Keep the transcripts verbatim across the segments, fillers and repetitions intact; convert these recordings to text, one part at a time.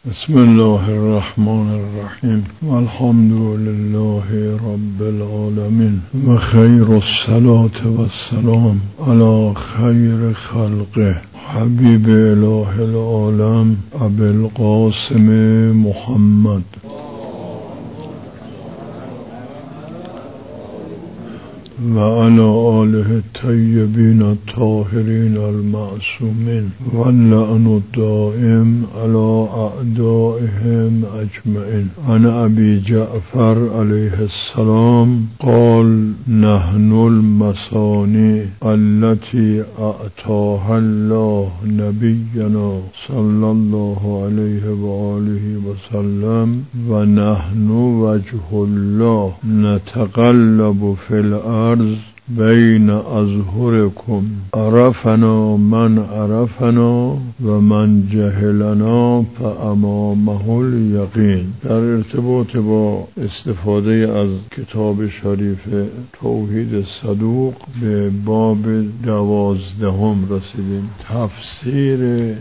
بسم الله الرحمن الرحیم والحمد لله رب العالمین و خیر الصلاة و السلام علی خیر خلقه حبیب اله العالم ابی القاسم محمد و علی آله الطیبین الطاهرین المعصومین و اللعن الدائم علی اعدائهم اجمعین. عن ابی جعفر علیه السلام قال نحن المثانی التي اعطاها الله نبینا صلی الله علیه و آله و سلم و نحن وجه الله نتقلب فی الارض بین اظهرکم عرفنا من عرفنا و من جهلنا فامامه الیقین. در ارتباط با استفاده از کتاب شریف توحید صدوق به باب دوازدهم رسیدیم. تفسیر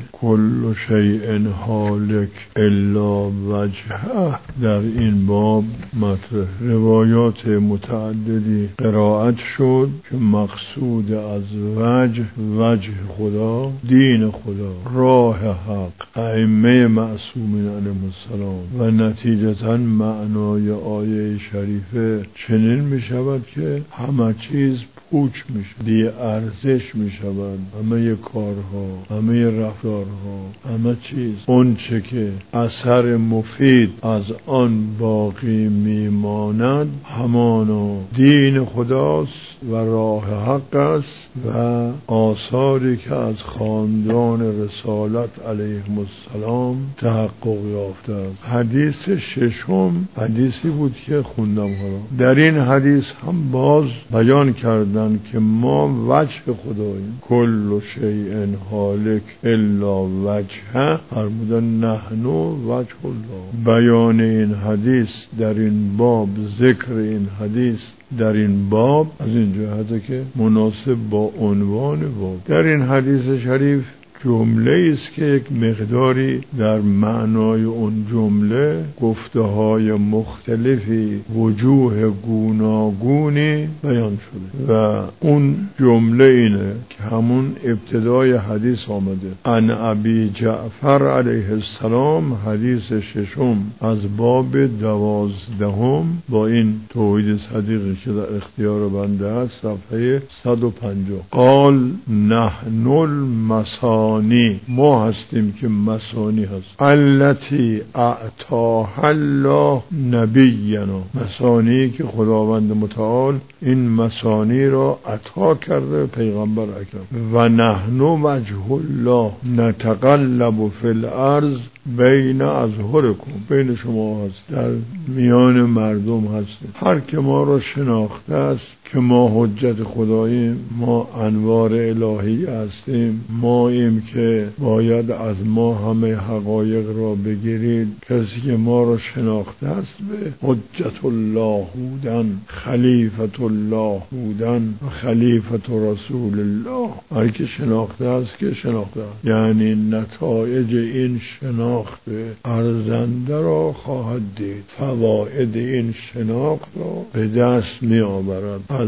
کل شیء هالک الا وجهه در این باب مطرح. روایات متعددی قرائت شد که مقصود از وجه وجه خدا، دین خدا، راه حق، ائمه معصومین علیهم السلام و نتیجتا معنای آیه شریفه چنین می شود که همه چیز پوچ می شود، بی ارزش می شود. همه کارها، همه رفتارها، همه چیز اون چه که اثر مفید از آن باقی می ماند همانا دین خداست و راه حق است و آثاری که از خاندان رسالت علیهم السلام تحقق یافته است. حدیث ششم حدیثی بود که خوندم حالا. در این حدیث هم باز بیان کردن که ما وجه خداییم. کل شیء هالک الا وجهه، فرمودن نحن وجه الله. بیان این حدیث در این باب، ذکر این حدیث در این باب از این جهته که مناسب با عنوان باب. در این حدیث شریف جمله است که یک مقداری در معنای اون جمله گفته های مختلفی، وجوه گوناگونی بیان شده و اون جمله اینه که همون ابتدای حدیث آمده. عن ابی جعفر علیه السلام، حدیث ششم از باب دوازدهم با این توحید صدیقی که در اختیار بنده است، صفحه صد و پنجاه. قال نحن المثانی، ما هستیم که مثانی هست. التی اعطاها الله نبینا، مثانی که خداوند متعال این مثانی را عطا کرده پیغمبر اکرم. و نحن وجه الله نتقلب فی الارض بین اظهرکم، بین شما هست، در میان مردم هست. هر که ما را شناخته است که ما حجت خداییم، ما انوار الهی هستیم، ما ایم که باید از ما همه حقایق را بگیرید. کسی که ما را شناخته است به حجت الله بودن، خلیفت الله بودن و خلیفت رسول الله، هر که شناخته است که شناخته است، یعنی نتایج این شناخت ارزنده را خواهد دید. فواید این شناخت را به دست می آورد از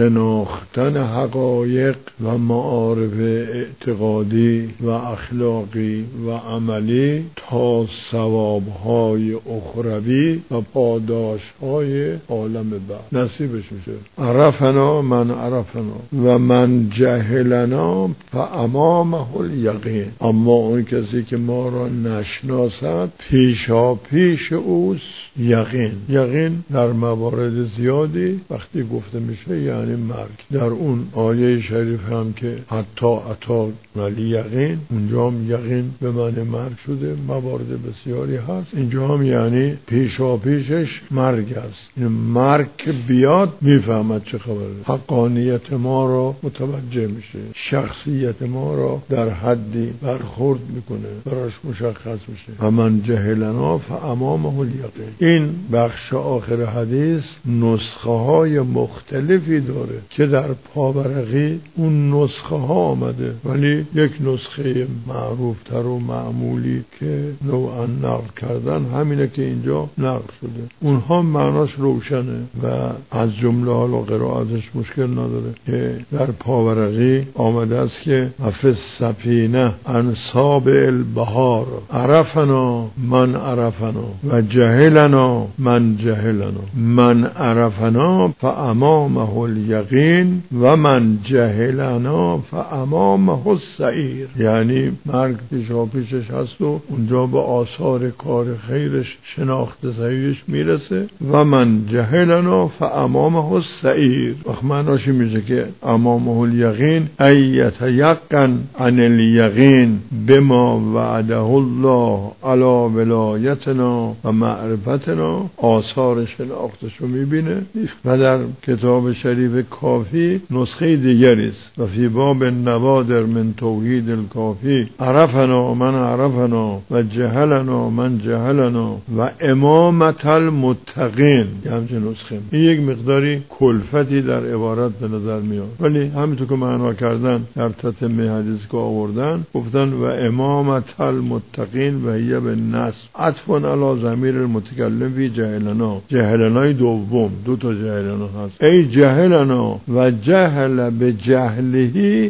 شناختن حقایق و معارف اعتقادی و اخلاقی و عملی تا ثوابهای اخروی و پاداشهای عالم بعد نصیبش میشه. عرفنا من عرفنا و من جهلنا فامامه الیقین. اما اون کسی که ما را نشناسد پیشا پیش اوست یقین. یقین در موارد زیادی وقتی گفته میشه یعنی مرگ. در اون آیه شریف هم که حتی عطا ولی یقین، اونجا هم یقین به معنی مرگ شده. موارد بسیاری هست. اینجا هم یعنی پیشا پیشش مرگ است. این مرگ که بیاد میفهمد چه خبره. حقانیت ما را متوجه میشه، شخصیت ما را در حدی برخورد میکنه، براش مشخص حذف میشه. و من جهلنا فامامه الیقین. این بخش آخر حدیث نسخه های مختلفی داره که در پاورقی اون نسخه ها آمده، ولی یک نسخه معروف تر و معمولی که نوعا نقل کردن همینه که اینجا نقل شده. اونها معناش روشنه و از جمله حالا قرائتش مشکل نداره که در پاورقی آمده است که افس سفینه انصاب البهار عرفنا من عرفنا و جهلنا من جهلنا من عرفنا فامامه الیقین و من جهلنا فامامه السعیر. یعنی مرگ پیشا پیشش هست و اونجا به آثار کار خیرش شناخت صحیحش میرسه. و من جهلنا فامامه السعیر. وقت معناش میشه که امامه الیقین ایت یقن عن الیقین بما وعده الله علی ولایتنا و معرفتنا، آثار شناختش رو میبینه. و در کتاب شریف کافی نسخه دیگری است و فی باب نوادر من توحید الکافی عرفنا من عرفنا و جهلنا من جهلنا و امامت المتقین. همچنین نسخه این یک مقداری کلفتی در عبارت به نظر میاد، ولی همینطور که معنا کردن در تتمه حدیث که آوردن گفتن و امامت المتقین و هی به نص عطف علی ضمیر المتکلم فی جهلنا. جهلنای دوم، دو تا جهلنا هست. ای جهلنا و جهل به جهله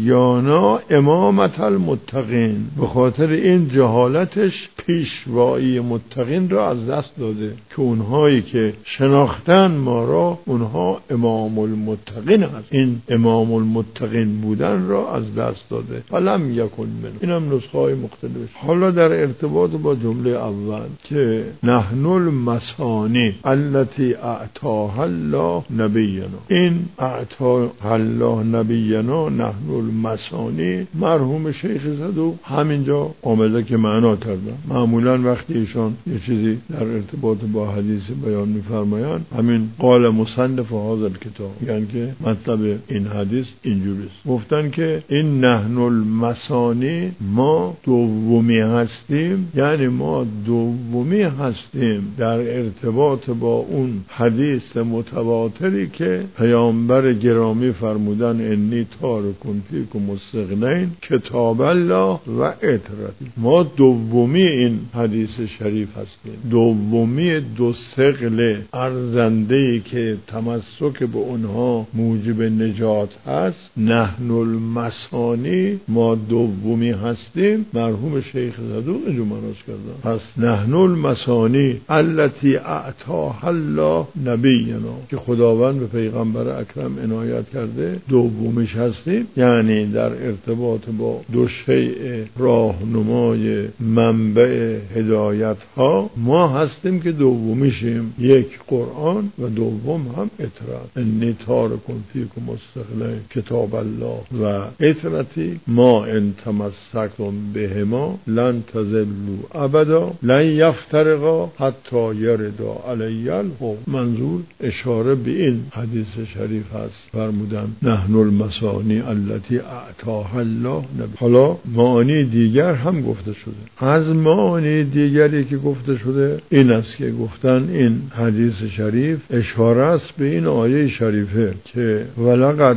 ایانا امامت المتقین. به خاطر این جهالتش پیشوایی متقین را از دست داده که اونهایی که شناختن ما را اونها امام المتقین هست. این امام المتقین بودن را از دست داده. فلم یکن من. این هم نسخه های مختلف. حالا در ارتباط با جمله اول که نحن المثانی التي اعطاها الله نبینا، این اعطاها الله نبینا نحن المثانی مرحوم شیخ صدوق همینجا آمده که معنا کردن. معمولا وقتی ایشان یه چیزی در ارتباط با حدیث بیان می‌فرمایند همین قال مصنف هذا الکتاب، یعنی که مطلب این حدیث اینجوری است. گفتن که این نحن المثانی ما دومی هستیم، یعنی ما دومی هستیم در ارتباط با اون حدیث متواتری که پیامبر گرامی فرمودن انی تارکون فیکم مستغنین کتاب الله و اطرتی. ما دومی این حدیث شریف هستیم، دومی دو ثقل ارزنده‌ای که تمسک به اونها موجب نجات هست. نحن المثانی ما دومی هستیم. مرحوم شیخ صدوق اینجا معناش کردن. پس نحن المثانی التي اعطاها الله نبینا که خداوند به پیغمبر اکرم عنایت کرده دومیش هستیم، یعنی در ارتباط با دو شیء راهنمای منبع هدایت ها ما هستیم که دومیشیم، یک قرآن و دوم هم اطرت. انی تارکون فیکم مستغنین کتاب الله و اطرتی ما ان تمسکتم بهما لن تضلوا ابدا لن یفترقا حتی یردا علی الحوض. منظور اشاره به این حدیث شریف هست. فرمودن نحن المثانی التي اعطاها الله نبی. حالا معانی دیگر هم گفته شده. از معانی دیگری که گفته شده این است که گفتن این حدیث شریف اشاره است به این آیه شریفه که ولقد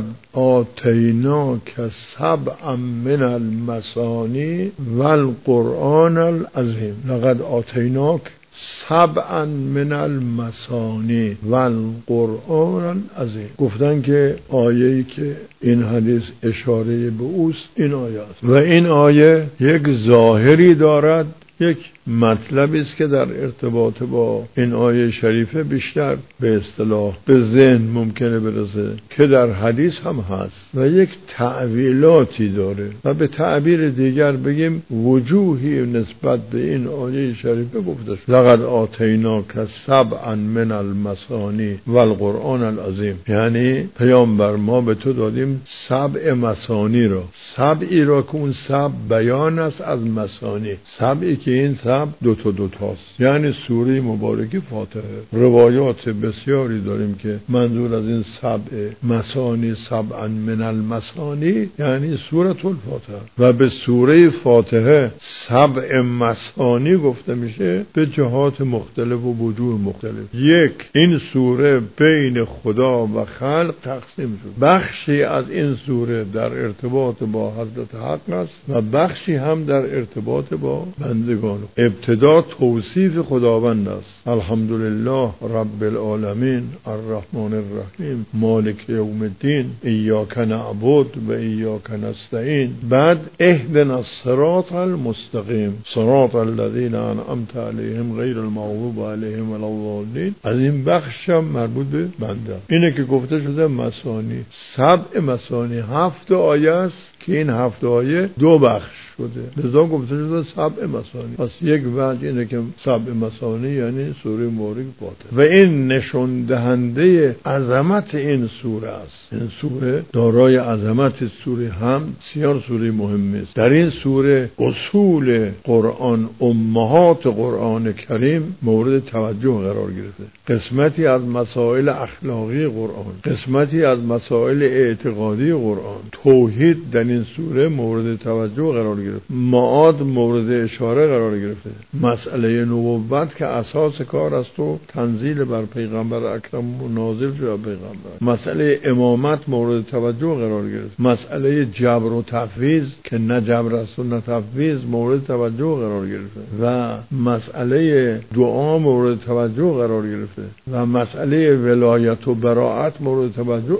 آتیناک سبعا من المثانی والقرآن العظیم. لقد آتیناک سبعا من المثانی والقرآن العظیم. گفتن که آیه‌ای که این حدیث اشاره به اوست این آیه است و این آیه یک ظاهری دارد، یک مطلبی است که در ارتباط با این آیه شریفه بیشتر به اصطلاح به ذهن ممکنه برسه که در حدیث هم هست و یک تعویلاتی داره و به تعبیر دیگر بگیم وجوهی نسبت به این آیه شریفه گفته شد. لقد آتیناک سبعا من المثانی والقرآن العظیم، یعنی پیامبر ما به تو دادیم سبع مثانی را. سبعی را که اون سبع بیان است از مثانی، سبعی که این سبع سبع دو تا دو تاست، یعنی سوره مبارکه فاتحه. روایات بسیاری داریم که منظور از این سبع مثانی سبعا من المثانی یعنی سوره الفاتحه و به سوره فاتحه سبع مثانی گفته میشه به جهات مختلف و وجوه مختلف. یک، این سوره بین خدا و خلق تقسیم شد. بخشی از این سوره در ارتباط با حضرت حق است و بخشی هم در ارتباط با بندگان. ابتدا توصیف خداوند است: الحمدلله رب العالمین الرحمن الرحیم مالک یوم الدین ایاک نعبد و ایاک نستعین. بعد اهدنا الصراط المستقیم صراط الذین انعمت علیهم غیر المغضوب علیهم ولا الضالین. از این بخش هم مربوط به بنده. اینه که گفته شده مثانی. سبع مثانی هفت آیه است که این هفت آیه دو بخش شده، لذا گفته شده سبع مثانی. پس یک وجه اینه که سبع مثانی یعنی سوره مبارک فاتحه و این نشون دهنده عظمت این سوره است. این سوره دارای عظمت. سوره هم بسیار سوره مهمی است. در این سوره اصول قرآن، امهات قرآن کریم مورد توجه قرار گرفته. قسمتی از مسائل اخلاقی قرآن، قسمتی از مسائل اعتقادی قرآن، توحید در این سوره مورد توجه قرار گرفته. معاد مورد اشاره قرار گرفته. مسئله نبوت که اساس کار است و تنزیل بر پیغمبر اکرم و نازل شده پیغمبر. مسئله امامت مورد توجه قرار گرفت. مسئله جبر و تفویض که نه جبر است و نه تفویض مورد توجه قرار گرفته و مسئله دعا مورد توجه قرار گرفته و مسئله ولایت و براءت مورد توجه.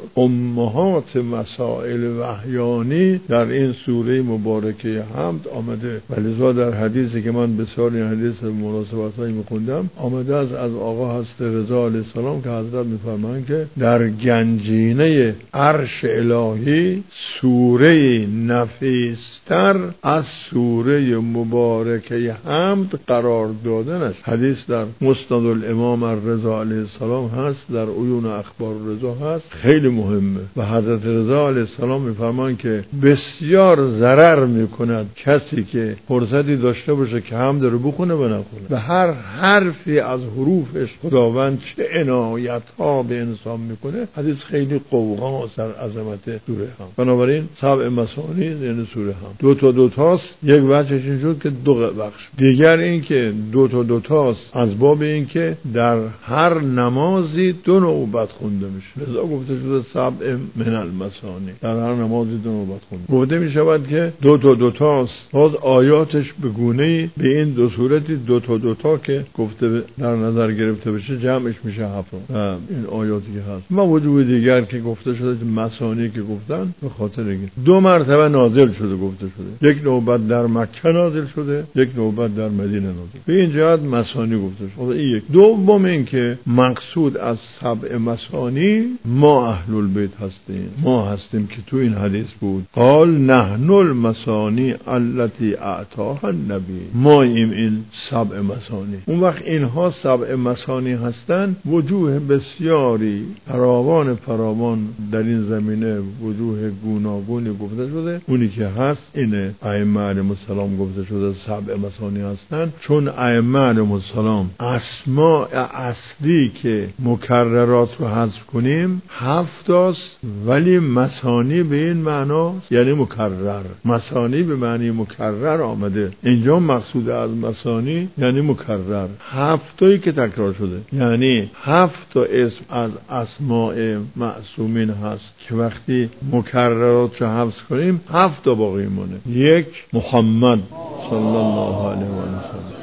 امهات مسائل وحیانی در این سوره مبارکه حمد آمده و لذا در حدیثی که من بسیار این حدیث مناسبتایی میخوندم آمده از از آقا حضرت رضا علیه السلام که حضرت میفرمایند که در گنجینه عرش الهی سوره نفیستر از سوره مبارکه حمد قرار دادنش. حدیث در مسند الامام الرضا علیه السلام هست، در عیون اخبار رضا هست، خیلی مهمه و حضرت رضا علیه السلام میفرمایند که بسیار ضرر میکند کسی که فرصتی داشته باشه که حمد رو بخونه و نخونه و هر حرفی از حروفش خداوند چه عنایت ها به انسان میکنه. حدیث خیلی قوقاست در عظمت سوره هم. بنابراین سبع مثانی یعنی سوره هم دو تا دو تاست. یک وجهش این شد که دو بخش. دیگر این که دو تا دو تاست از باب این که در هر نمازی دو نوبت خونده میشه. لذا گفته شده سبع من المثانی، در هر نمازی دو نوبت خونده. گفته میشود که دو تا دو تاست. باز آیاتش به گونه‌ای به این دو صورتی دو تا دو تا که گفته در نظر گرفته بشه جمعش میشه هفت. این آیاتی که هست. ما وجود دیگر که گفته شده که مثانی که گفتن به خاطر اینکه دو مرتبه نازل شده گفته شده. یک نوبت در مکه نازل شده، یک نوبت در مدینه نازل. به این جهت مثانی گفته شده. این یک. دوم این که مقصود از سبع مثانی ما اهل البیت هستیم. ما هستیم که تو این حدیث بود قال نحن المثانی التي اعطاها النبی. ما ایم این سبع مثانی. اون وقت اینها سبع مثانی هستند. وجوه بسیاری فراوان فراوان در این زمینه وجوه گوناگونی گفته شده. اونی که هست اینه ائمه علیهم السلام گفته شده سبع مثانی هستند، چون ائمه علیهم السلام اسماء اصلی که مکررات رو حذف کنیم هفت است، ولی مثانی به این معنا یعنی مکرر. مثانی به معنی مکرر آمده. اینجا مقصود از مثانی یعنی مکرر. هفتایی که تکرار شده یعنی هفت تا اسم از اسماء معصومین هست که وقتی مکررات رو حذف کنیم هفت تا باقی مونه. یک محمد صلی الله علیه و سلم.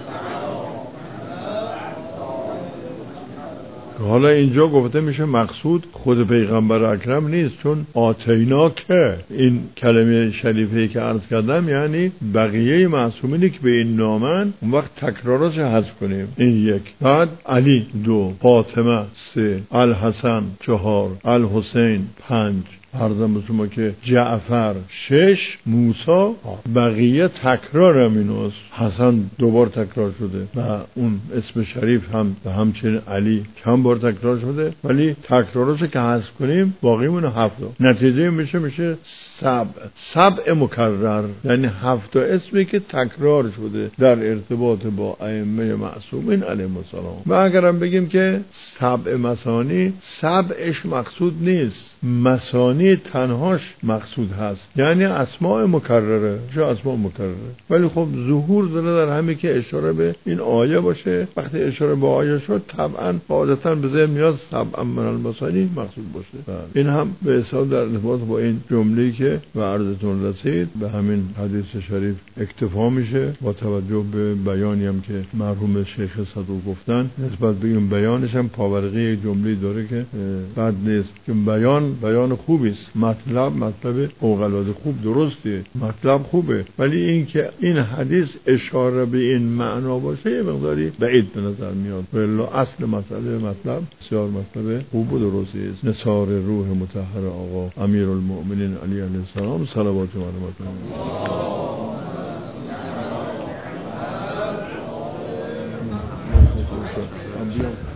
حالا اینجا گفته میشه مقصود خود پیغمبر اکرم نیست، چون آتینا که این کلمه شریفه که عرض کردم یعنی بقیه معصومینی که به این نامن اون وقت تکرارش حذف کنیم. این یک. بعد علی دو، فاطمه سه، الحسن چهار، الحسین پنج، عرضم به شما که جعفر شش، موسی، بقیه تکرار همینوست. حسن دوبار تکرار شده و اون اسم شریف هم و همچنین علی چند بار تکرار شده، ولی تکراراشو که حذف کنیم باقی مونه هفت. نتیجه میشه میشه سبع سبع مکرر، یعنی هفت اسمی که تکرار شده در ارتباط با ائمه معصومین علیهم السلام. و اگرم بگیم که سبع مثانی، سبعش مقصود نیست، مثانی تنهاش مقصود هست، یعنی اسماء مکرره، چه اسماء مکرره، ولی خب ظهور داره در همین که اشاره به این آیه باشه. وقتی اشاره به آیه شد طبعا قاعدتا به ذهن میاد سبع من المثانی مقصود باشه. این هم به حساب در ارتباط با این جمله‌ای که به عرضتون رسید به همین حدیث شریف اکتفا میشه، با توجه به بیانی هم که مرحوم شیخ صدوق گفتن. نسبت به این بیانش هم پاورقی جمله‌ای داره که بد نیست، که بیان بیان خوبی است، مطلب مطلب اوغلاد خوب درسته، مطلب خوبه، ولی این که این حدیث اشاره به این معنا باشه یه مقداری بعید به نظر میاد. ولی اصل مسئله مطلب بسیار مطلب خوب و درستی است. نثار روح مطهر آقا امیرالمؤمنین علی علیه السلام، صلوات و رحمت الله.